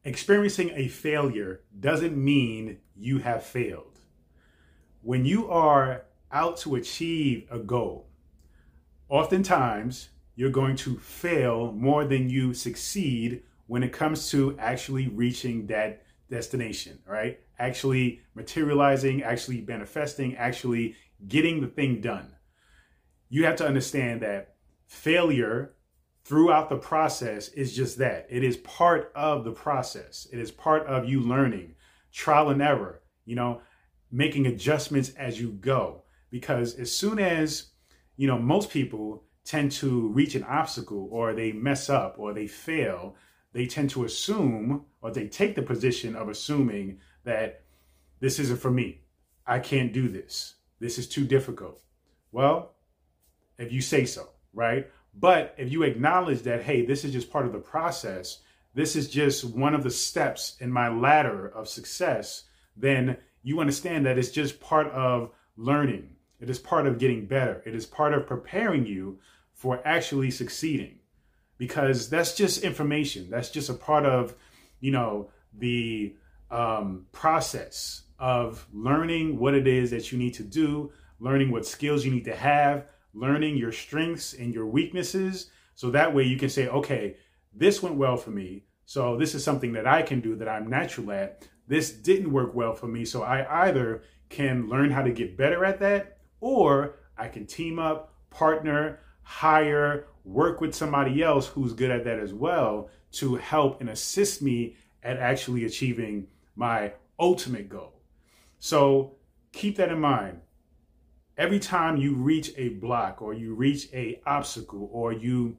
experiencing a failure doesn't mean you have failed. When you are out to achieve a goal, oftentimes you're going to fail more than you succeed when it comes to actually reaching that destination, right? Actually materializing, actually manifesting, actually getting the thing done. You have to understand that failure throughout the process is just that. It is part of the process. It is part of you learning, trial and error, making adjustments as you go. Because as soon as, most people tend to reach an obstacle or they mess up or they fail, they tend to assume, or they take the position of assuming that this isn't for me. I can't do this. This is too difficult. Well, if you say so, right? But if you acknowledge that, hey, this is just part of the process, this is just one of the steps in my ladder of success, then you understand that it's just part of learning. It is part of getting better. It is part of preparing you for actually succeeding, because that's just information. That's just a part of, the process of learning what it is that you need to do, learning what skills you need to have, learning your strengths and your weaknesses. So that way you can say, okay, this went well for me, so this is something that I can do that I'm natural at. This didn't work well for me, so I either can learn how to get better at that, or I can team up, partner, hire, work with somebody else who's good at that as well to help and assist me at actually achieving my ultimate goal. So keep that in mind. Every time you reach a block or you reach a obstacle or you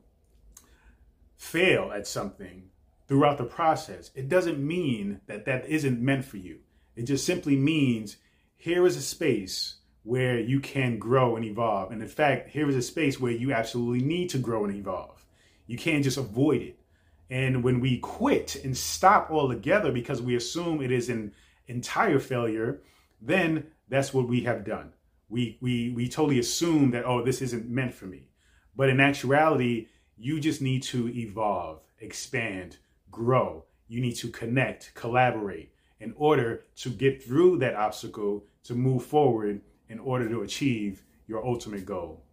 fail at something throughout the process, it doesn't mean that that isn't meant for you. It just simply means here is a space where you can grow and evolve. And in fact, here is a space where you absolutely need to grow and evolve. You can't just avoid it. And when we quit and stop altogether because we assume it is an entire failure, then that's what we have done. We totally assume that, oh, this isn't meant for me. But in actuality, you just need to evolve, expand, grow. You need to connect, collaborate in order to get through that obstacle, to move forward in order to achieve your ultimate goal.